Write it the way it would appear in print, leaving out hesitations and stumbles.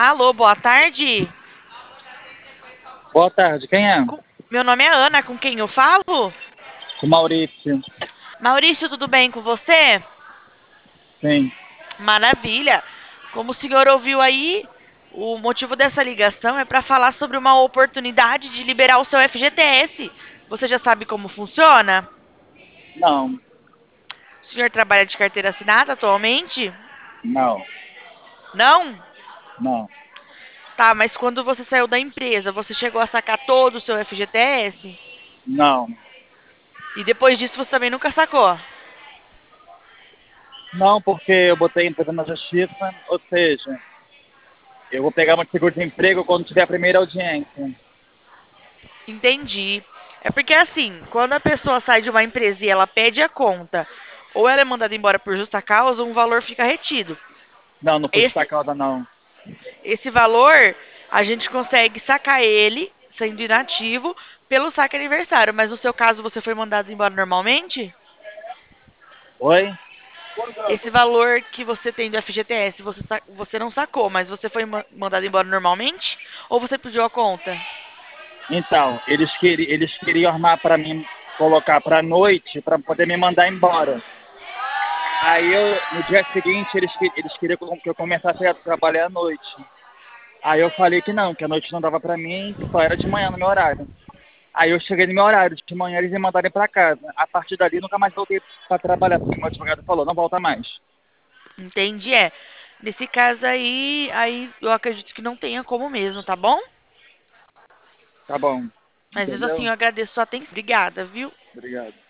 Alô, boa tarde. Boa tarde, quem é? Meu nome é Ana, com quem eu falo? Com Maurício. Maurício, tudo bem com você? Sim. Maravilha. Como o senhor ouviu aí, o motivo dessa ligação é para falar sobre uma oportunidade de liberar o seu FGTS. Você já sabe como funciona? Não, O senhor trabalha de carteira assinada atualmente? não, Não? não, Tá, mas quando você saiu da empresa, você chegou a sacar todo o seu FGTS? não. E depois disso você também nunca sacou? Não, porque eu botei a empresa na justiça, ou seja, eu vou pegar meu seguro-desemprego quando tiver a primeira audiência. Entendi. É porque assim, quando a pessoa sai de uma empresa e ela pede a conta, ou ela é mandada embora por justa causa, um valor fica retido. Não, não foi justa Esse, causa, não. esse valor, a gente consegue sacar ele, sendo inativo, pelo saque aniversário. Mas no seu caso, você foi mandado embora normalmente? Oi? Esse valor que você tem do FGTS, você não sacou, mas você foi mandado embora normalmente? Ou você pediu a conta? Então, eles queriam armar para mim, colocar para noite, para poder me mandar embora. Aí no dia seguinte, eles queriam que eu começasse a trabalhar à noite. Aí eu falei que não, que a noite não dava para mim, que só era de manhã no meu horário. Aí eu cheguei no meu horário, de manhã eles me mandaram pra casa. A partir dali nunca mais voltei pra trabalhar, porque meu advogado falou, não volta mais. Entendi, é. Nesse caso aí eu acredito que não tenha como mesmo, tá bom? Tá bom, Mas mesmo assim entendeu? eu agradeço sua atenção. Obrigada, viu? Obrigado.